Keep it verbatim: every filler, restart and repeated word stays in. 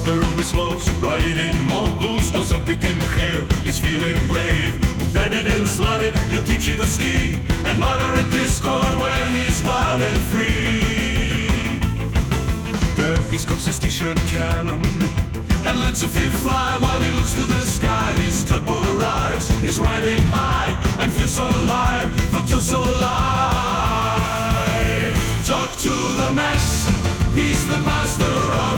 brother is close, riding in mongoose, no something in the hair, he's feeling brave. Bended and slotted, he'll teach you to ski, and moderate discord when he's wild and free. There he's comes his t-shirt cannon, and lets a feet fly while he looks to the sky. His tugboat arrives, he's riding high, and feels so alive, feels so alive. Talk to the mess, he's the master of